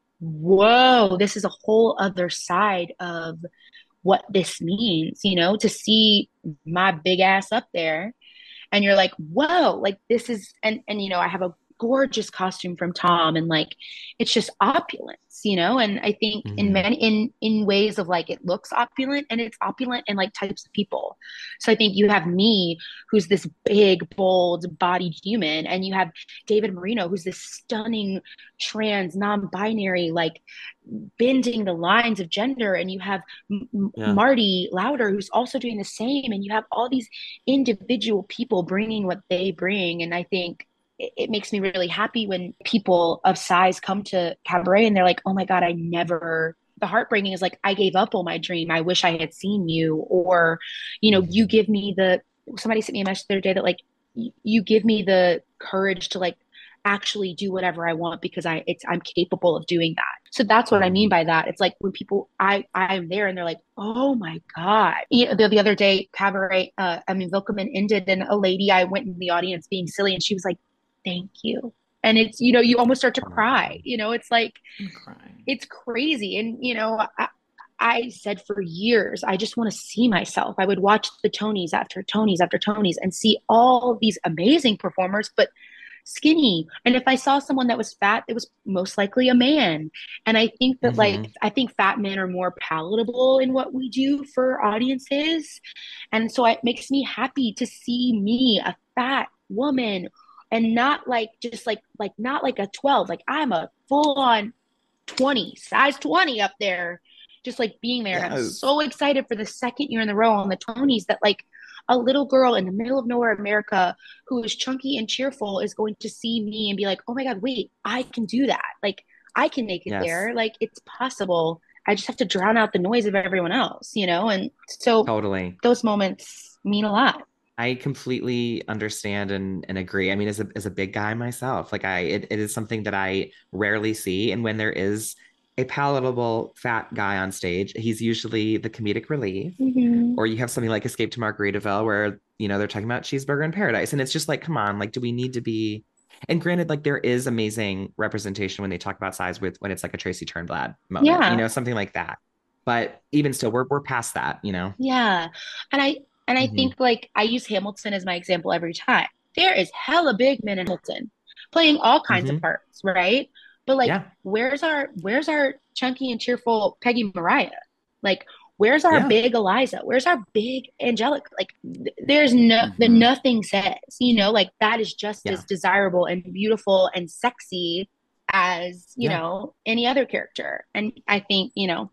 whoa, this is a whole other side of what this means, you know, to see my big ass up there, and you're like, whoa, like this is, and and you know, I have a gorgeous costume from Tom, and like it's just opulence, you know. And I think in Mm-hmm. many in in ways of like it looks opulent, and it's opulent in like types of people. So I think you have me, who's this big, bold bodied human, and you have David Marino, who's this stunning trans, non-binary, like bending the lines of gender, and you have M- Yeah. Marty Lauder, who's also doing the same, and you have all these individual people bringing what they bring. And I think it, it makes me really happy when people of size come to cabaret and they're like, oh my God, I never, the heartbreaking is like, I gave up on my dream, I wish I had seen you. Or you know, you Mm-hmm. give me the, somebody sent me a message the other day that like, you give me the courage to like actually do whatever I want, because I it's I'm capable of doing that. So that's what I mean Mm-hmm. by that. It's like when people I I'm there and they're like, oh my God. You know, the, the other day, cabaret, uh, I mean Vilkeman ended, and a lady, I went in the audience being silly, and she was like, thank you. And it's, you know, you almost start to cry. Oh. You know, it's like I'm crying. it's crazy. And you know, I, I said for years, I just want to see myself. I would watch the Tonys after Tonys after Tonys and see all these amazing performers, but skinny. And if I saw someone that was fat, it was most likely a man. And I think that Mm-hmm. like I think fat men are more palatable in what we do for audiences. And so it makes me happy to see me, a fat woman, and not like just like like not like a twelve. Like I'm a full on twenty, size twenty up there, just like being there. And I'm Yes. so excited for the second year in the row on the Tonys that like a little girl in the middle of nowhere America who is chunky and cheerful is going to see me and be like, oh my God, wait, I can do that. Like I can make it Yes. there. Like it's possible. I just have to drown out the noise of everyone else, you know? And so Totally. those moments mean a lot. I completely understand and, and agree. I mean, as a as a big guy myself, like I it, it is something that I rarely see. And when there is a palatable fat guy on stage, he's usually the comedic relief. Mm-hmm. Or you have something like Escape to Margaritaville where, you know, they're talking about cheeseburger in paradise. And it's just like, come on, like, do we need to be? And granted, like there is amazing representation when they talk about size with when it's like a Tracy Turnblad moment, you Yeah. know, something like that. But even still, we're we're past that, you know. Yeah. And I and I Hmm. think like I use Hamilton as my example every time. There is hella big men in Hamilton playing all kinds of Hmm. parts, right? But like Yeah. where's our where's our chunky and cheerful Peggy Mariah? Like where's our Yeah. big Eliza? Where's our big Angelica? Like th- there's no the Hmm. nothing says, you know, like that is just Yeah. as desirable and beautiful and sexy as, you Yeah. know, any other character. And I think, you know, Yes.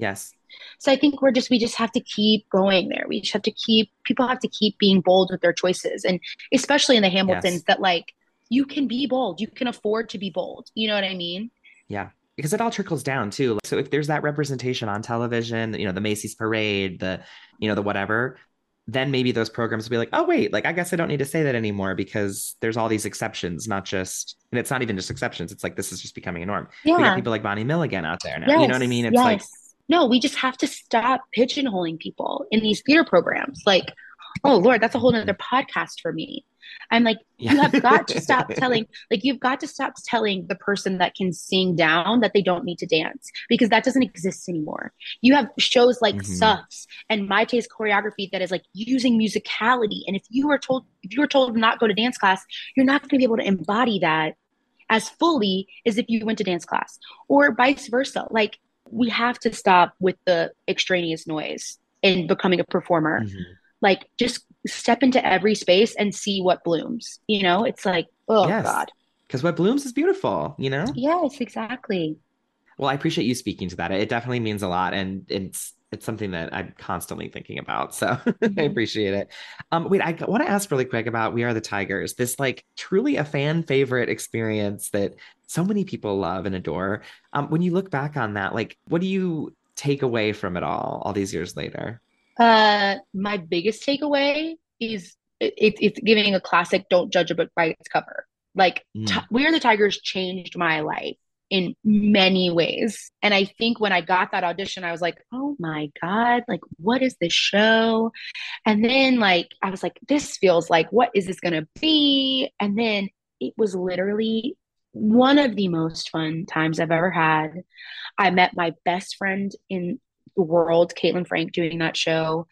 So I think we're just we just have to keep going there. We just have to keep people have to keep being bold with their choices. And especially in the Hamiltons Yes. that like you can be bold. You can afford to be bold. You know what I mean? Yeah. Because it all trickles down too. So if there's that representation on television, you know, the Macy's parade, the, you know, the whatever, then maybe those programs will be like, oh, wait, like, I guess I don't need to say that anymore because there's all these exceptions, not just, and it's not even just exceptions. It's like, this is just becoming a norm. We got Yeah. people like Bonnie Milligan out there now. You know what I mean? Yes. It's like, Yes. No, we just have to stop pigeonholing people in these theater programs. Like, oh Lord, that's a whole nother podcast for me. I'm like, yeah. you have got to stop telling, like, you've got to stop telling the person that can sing down that they don't need to dance because that doesn't exist anymore. You have shows like Mhm. Suffs and My Taste Choreography that is like using musicality. And if you were told, if you were told to not go to dance class, you're not going to be able to embody that as fully as if you went to dance class or vice versa. Like, we have to stop with the extraneous noise in becoming a performer. Mhm. Like, just step into every space and see what blooms. You know, it's like, oh Yes. God. Because what blooms is beautiful, you know? Yes, exactly. Well, I appreciate you speaking to that. It definitely means a lot, and it's it's something that I'm constantly thinking about. So I Mm-hmm. appreciate it. Um, wait, I want to ask really quick about We Are the Tigers. This like truly a fan favorite experience that so many people love and adore. Um, when you look back on that, like, what do you take away from it all, all these years later? Uh, my biggest takeaway is it, it's giving a classic "Don't judge a book by its cover." Like, t- Mm, We Are the Tigers changed my life in many ways, and I think when I got that audition, I was like, "Oh my God! Like, what is this show?" And then, like, I was like, "This feels like what is this gonna be?" And then it was literally one of the most fun times I've ever had. I met my best friend in the world, Caitlin Frank, doing that show.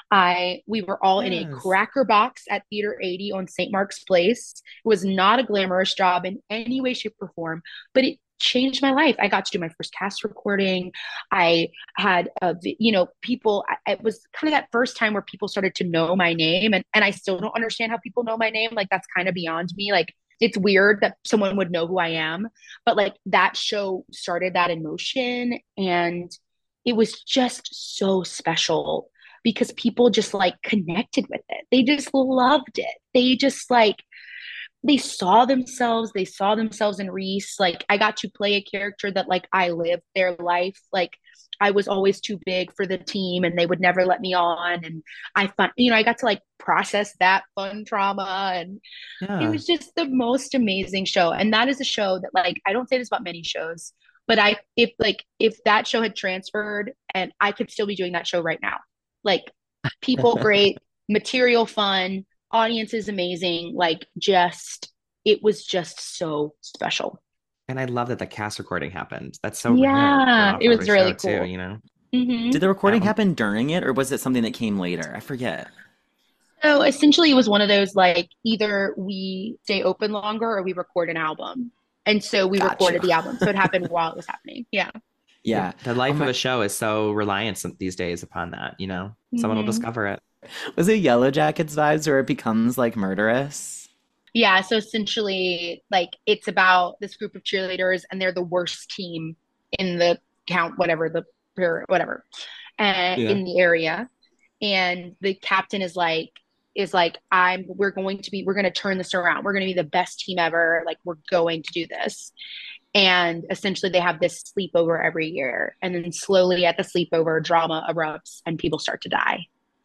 I we were all in a yes. cracker box at Theater eighty on Saint Mark's Place. It was not a glamorous job in any way, shape, or form, but it changed my life. I got to do my first cast recording. I had, uh, you know, people. It was kind of that first time where people started to know my name, and and I still don't understand how people know my name. Like, that's kind of beyond me. Like, it's weird that someone would know who I am, but like that show started that in motion, and it was just so special because people just like connected with it. They just loved it. They just like they saw themselves, they saw themselves in Reese. Like, I got to play a character that like I lived their life. Like, I was always too big for the team and they would never let me on. And I fun, you know, I got to like process that fun trauma, and it Yeah. was just the most amazing show. And that is a show that like I don't say this about many shows, but I if like if that show had transferred and I could still be doing that show right now. Like, people great, material fun, audience is amazing. Like, just it was just so special. And I love that the cast recording happened. That's so rare for an Yeah, it was off-Broadway show really too, cool. you know? Hmm. Did the recording Um, happen during it, or was it something that came later? I forget. So essentially, it was one of those like either we stay open longer or we record an album. And so we Got you. recorded the album. So it happened while it was happening. Yeah. yeah, Yeah. the Oh life of my, a show is so reliant some- these days upon that, you know? Someone will Hmm. discover it. was it Yellow Jackets vibes where it becomes like murderous? Yeah. So essentially, like, it's about this group of cheerleaders, and they're the worst team in the count, whatever the whatever, uh, Yeah. in the area. And the captain is like, is like, I'm, we're going to be, we're going to turn this around. We're going to be the best team ever. Like, we're going to do this. And essentially, they have this sleepover every year. And then slowly at the sleepover, drama erupts and people start to die.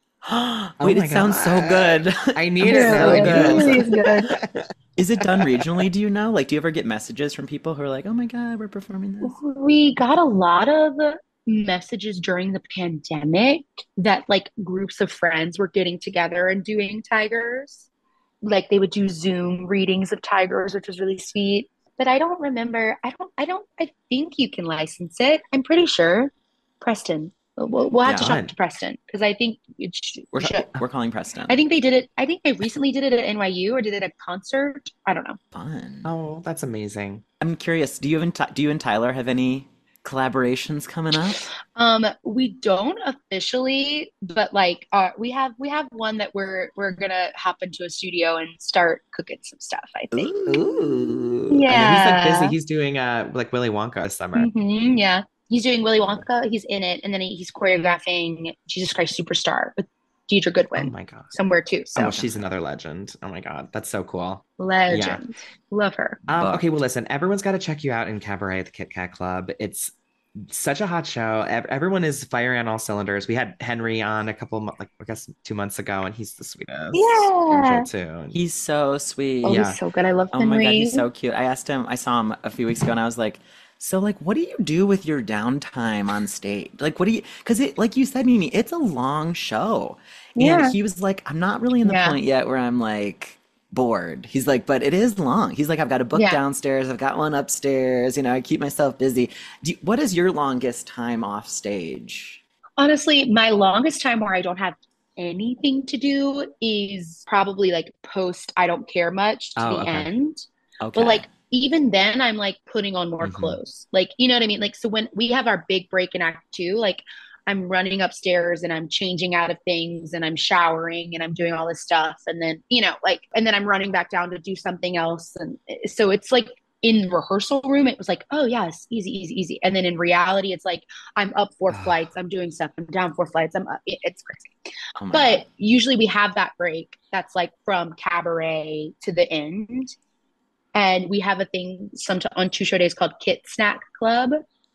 Oh Wait, my it sounds so God. good. I I'm need it so Yeah, now. it good. really is good. Is it done regionally? Do you know? Like, do you ever get messages from people who are like, "Oh my God, we're performing this"? We got a lot of messages during the pandemic that like groups of friends were getting together and doing tigers. Like, they would do Zoom readings of tigers, which was really sweet. But I don't remember. I don't, I don't, I think you can license it. I'm pretty sure. Preston. We'll, we'll have to Yeah, talk to Fun. Preston because I think it sh- we're we should. we're calling I Preston. think they did it. I think they recently did it at N Y U or did it at a concert. I don't know. Fun. Oh, that's amazing. I'm curious. Do you and Ty- do you and Tyler have any collaborations coming up? Um, we don't officially, but like, uh, we have we have one that we're we're gonna hop into a studio and start cooking some stuff, I think. Ooh. Ooh. I know he's like busy. Yeah. He's doing uh like Willy Wonka this summer. Hmm. Yeah. He's doing Willy Wonka. He's in it, and then he, he's choreographing Jesus Christ Superstar with Deidre Oh Goodwin my God. somewhere too. So Oh, she's another legend. Oh my God. That's so cool. legend, yeah. Love her. Um, okay, well, listen, everyone's got to check you out in Cabaret at the Kit Kat Club. It's such a hot show. Everyone is firing on all cylinders. We had Henry on a couple, like I guess two months ago, and he's the sweetest. Yeah, Angel too. He's so sweet. Oh, Yeah. he's so good. I love Oh Henry. my God, he's so cute. I asked him, I saw him a few weeks ago, and I was like, so like, what do you do with your downtime on stage? Like, what do you, because it, like you said, Mimi, it's a long show. Yeah. And he was like, I'm not really in the Yeah. point yet where I'm like bored. He's like, but it is long. He's like, I've got a book Yeah. downstairs, I've got one upstairs, you know, I keep myself busy. Do you, what is your longest time off stage? Honestly, my longest time where I don't have anything to do is probably like post I don't care much to Oh, the okay. end. Okay. But like even then I'm like putting on more Mhm. clothes. Like, you know what I mean? Like, so when we have our big break in act two, like I'm running upstairs and I'm changing out of things and I'm showering and I'm doing all this stuff. And then, you know, like, and then I'm running back down to do something else. And so it's like in the rehearsal room, it was like, oh yes, easy, easy, easy. And then in reality, it's like, I'm up four Ah. flights, I'm doing stuff, I'm down four flights, I'm up. It- it's crazy. Oh my But God. usually we have that break that's like from Cabaret to the end. And we have a thing some on two show days called Kit Snack Club,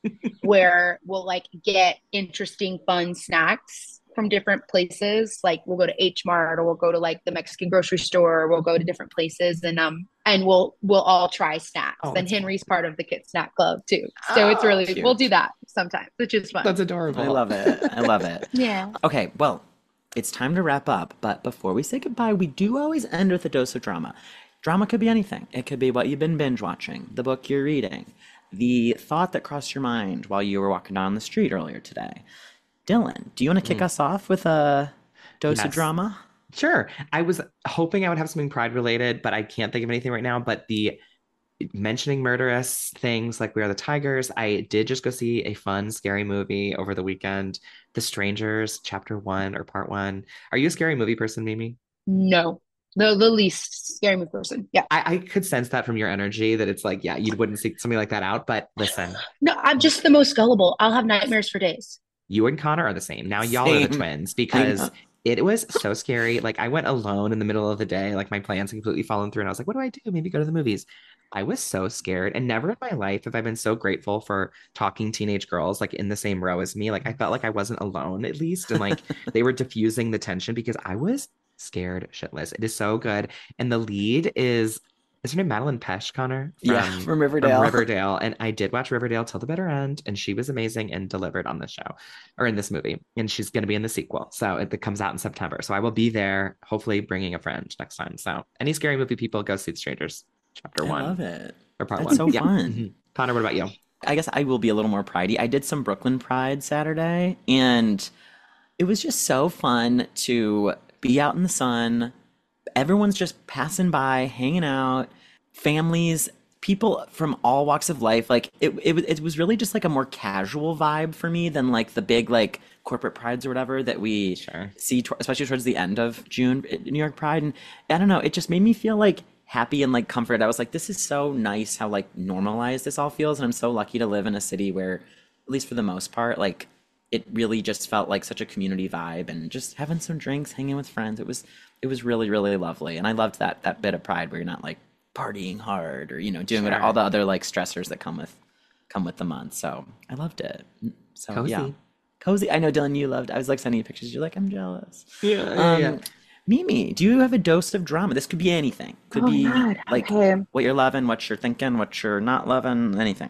where we'll like get interesting, fun snacks from different places. Like we'll go to H Mart or we'll go to like the Mexican grocery store, or we'll go to different places and um and we'll we'll all try snacks. Oh, and that's Henry's part of the Kit Snack Club too. So it's really cute. we'll do that sometimes, which is fun. That's adorable. I love it. I love it. Yeah. Okay, well, it's time to wrap up. But before we say goodbye, we do always end with a dose of drama. Drama could be anything. It could be what you've been binge watching, the book you're reading, the thought that crossed your mind while you were walking down the street earlier today. Dylan, do you want to kick us off with a dose of Yes. drama? Sure. I was hoping I would have something Pride related, but I can't think of anything right now. But the mentioning murderous things like We Are the Tigers, I did just go see a fun, scary movie over the weekend. The Strangers, chapter one or part one. Are you a scary movie person, Mimi? No. The the least scary movie person. Yeah. I, I could sense that from your energy that it's like, yeah, you wouldn't seek something like that out. But listen, No, I'm just the most gullible. I'll have nightmares for days. you and Connor are the same. Now y'all are the Same. twins I because know. it was so scary. Like I went alone in the middle of the day, like my plans had completely fallen through, and I was like, what do I do? Maybe go to the movies. I was so scared, and never in my life have I been so grateful for talking teenage girls like in the same row as me. Like I felt like I wasn't alone at least, and like they were diffusing the tension because I was scared shitless. It is so good, and the lead is is her name Madeline Pesh, Connor? Yeah, From- from Riverdale. From Riverdale, and I did watch Riverdale till the bitter end, and she was amazing and delivered on this show or in this movie, and she's going to be in the sequel, so it, it comes out in September. So I will be there, hopefully bringing a friend next time. So any scary movie people, go see The Strangers, chapter I one love it. or part That's one. so fun. Mhm. Connor, what about you? I guess I will be a little more pridey. I did some Brooklyn Pride Saturday, and it was just so fun to be out in the sun. Everyone's just passing by, hanging out, families, people from all walks of life. Like it, it, was- it was really just like a more casual vibe for me than like the big like corporate prides or whatever that we Sure. see, tw- especially towards the end of June at New York Pride. And I don't know, it just made me feel like happy and like comfort. I was like, this is so nice how like normalized this all feels. And I'm so lucky to live in a city where, at least for the most part, like it really just felt like such a community vibe and just having some drinks, hanging with friends. It was, it was really, really lovely. And I loved that, that bit of Pride where you're not like partying hard or, you know, doing what, Sure. all the other like stressors that come with, come with the month. So I loved it. So Cozy. yeah. Cozy. I know, Dylan, you loved. I was like sending you pictures. You're like, I'm jealous. Yeah, Um, Mimi, do you have a dose of drama? This could be anything. Could Oh, be God. like Okay. what you're loving, what you're thinking, what you're not loving, anything.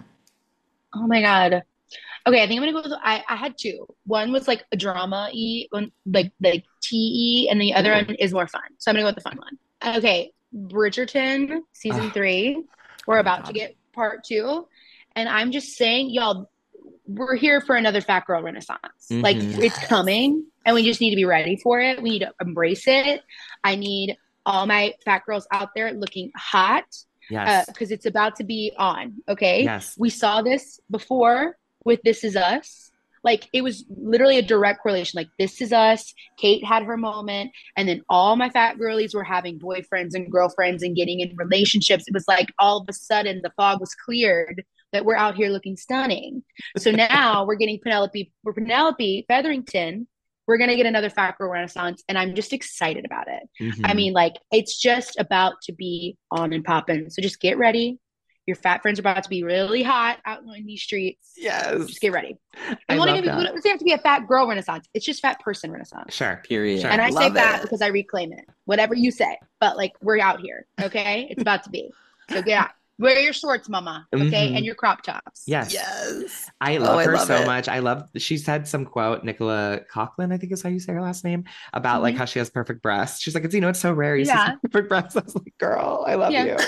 Oh my God. Okay, I think I'm gonna go with I, I had two. One was like a drama E, one like like T E, and the other Ooh. one is more fun. So I'm gonna go with the fun one. Okay, Bridgerton season Ah. three. We're Oh my about God. to get part two. And I'm just saying, y'all, we're here for another fat girl renaissance. Like Mhm. it's coming and we just need to be ready for it. We need to embrace it. I need all my fat girls out there looking hot Yes. because it's about to be on. Okay. Yes. We saw this before with This Is Us. Like it was literally a direct correlation. Like This Is Us, Kate had her moment, and then all my fat girlies were having boyfriends and girlfriends and getting in relationships. It was like all of a sudden the fog was cleared that we're out here looking stunning. So now we're getting Penelope, we're Penelope Featherington. We're going to get another fat girl renaissance, and I'm just excited about it. Mhm. I mean, like, it's just about to be on and popping. So just get ready. Your fat friends are about to be really hot out in these streets. Yes. Just get ready. I It won't love even that. it doesn't have to be a fat girl renaissance. It's just fat person renaissance. Sure. Period. Sure. And I say Love fat it. because I reclaim it. Whatever you say. But like, we're out here. Okay. It's about to be. So get out. Wear your shorts, mama. Okay. Mhm. And your crop tops. Yes. Yes. I Oh, love I her love so it. much. I love she said some quote, Nicola Coughlin, I think is how you say her last name, about like Mhm. how she has perfect breasts. She's like, it's you know, it's so rare. You see Yeah. some perfect breasts. I was like, girl, I love Yeah. you.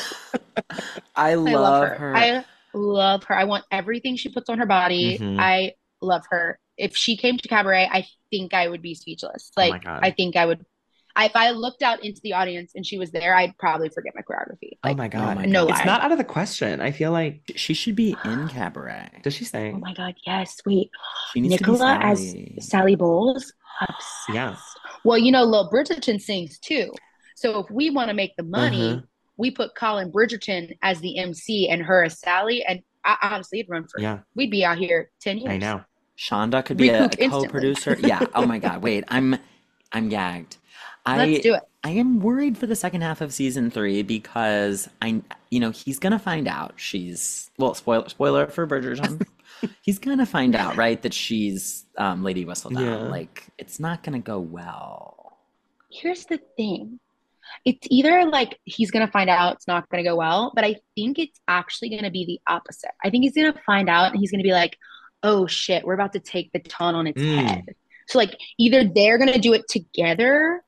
I love, I love her. her. I love her. I want everything she puts on her body. Mhm. I love her. If she came to Cabaret, I think I would be speechless. Oh my Like, God. I think I would. I, if I looked out into the audience and she was there, I'd probably forget my choreography. Oh Like, my God. my no God. It's lie. not out of the question. I feel like She should be in Cabaret. does she sing? Oh my God, yes. Wait, She needs Nicola to be as Sally. Sally Bowles? Obsessed. Yeah. Well, you know, Lil Bridgerton sings too. So if we want to make the money, Uh-huh. we put Colin Bridgerton as the M C and her as Sally. And I, honestly, it'd run for Yeah. We'd be out here ten years. I know. Shonda could be a, a Recoup instantly. co-producer. Yeah. Oh my God. Wait, I'm I'm gagged. I Let's do it. I am worried for the second half of season three because I you know, he's gonna find out she's well, spoiler spoiler for Bridgerton. He's gonna find out, right, that she's um Lady Whistledown. Yeah. Like, it's not gonna go well. Here's the thing. It's either like he's going to find out it's not going to go well, but I think it's actually going to be the opposite. I think he's going to find out and he's going to be like, oh shit, we're about to take the ton on its Mm. head. So like either they're going to do it together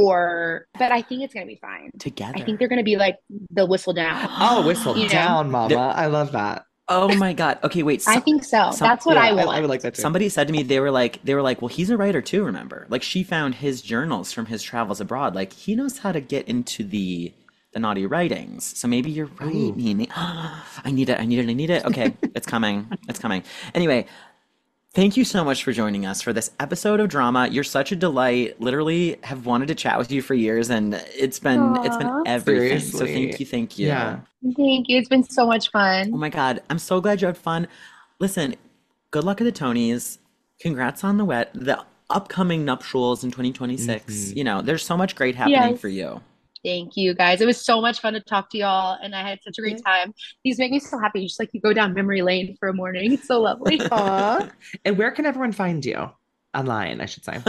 or, but I think it's going to be fine. Together. I think they're going to be like the whistle down. Oh, whistle You know? down, mama. I love that. Oh my God. Okay, wait. I so- think so. some- That's what Yeah, I want. I would like that too. Somebody said to me, they were like, they were like, well, he's a writer too, remember? Like, she found his journals from his travels abroad. Like, he knows how to get into the the naughty writings. So maybe you're right, Ooh. Nini. I need it, I need it, I need it. Okay, it's coming. It's coming. Anyway, thank you so much for joining us for this episode of Drama. You're such a delight. Literally have wanted to chat with you for years, and it's been it's been Aw. everything. So Seriously. thank you, thank you. Yeah. Thank you. It's been so much fun. Oh my God, I'm so glad you had fun. Listen, good luck at the Tonys. Congrats on the wet, the upcoming nuptials in twenty twenty-six. Mhm. You know, there's so much great happening Yes. for you. Thank you guys. It was so much fun to talk to y'all and I had such a great time. These make me so happy. Just like you go down memory lane for a morning. It's so lovely. Aw. And where can everyone find you? Online, I should say.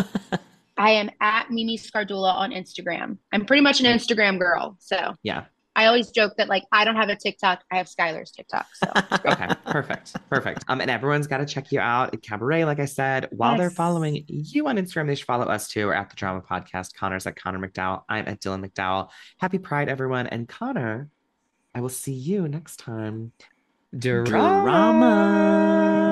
I am at Mimi Scardula on Instagram. I'm pretty much an Instagram girl. So Yeah. I always joke that like I don't have a TikTok. I have Skylar's TikTok. So Okay, perfect, perfect. Um, and everyone's got to check you out at Cabaret. Like I said, while they're Yes. following you on Instagram, they should follow us too. We're at the Drama Podcast. Connor's at Connor McDowell. I'm at Dylan McDowell. Happy Pride, everyone. And Connor, I will see you next time. Drama.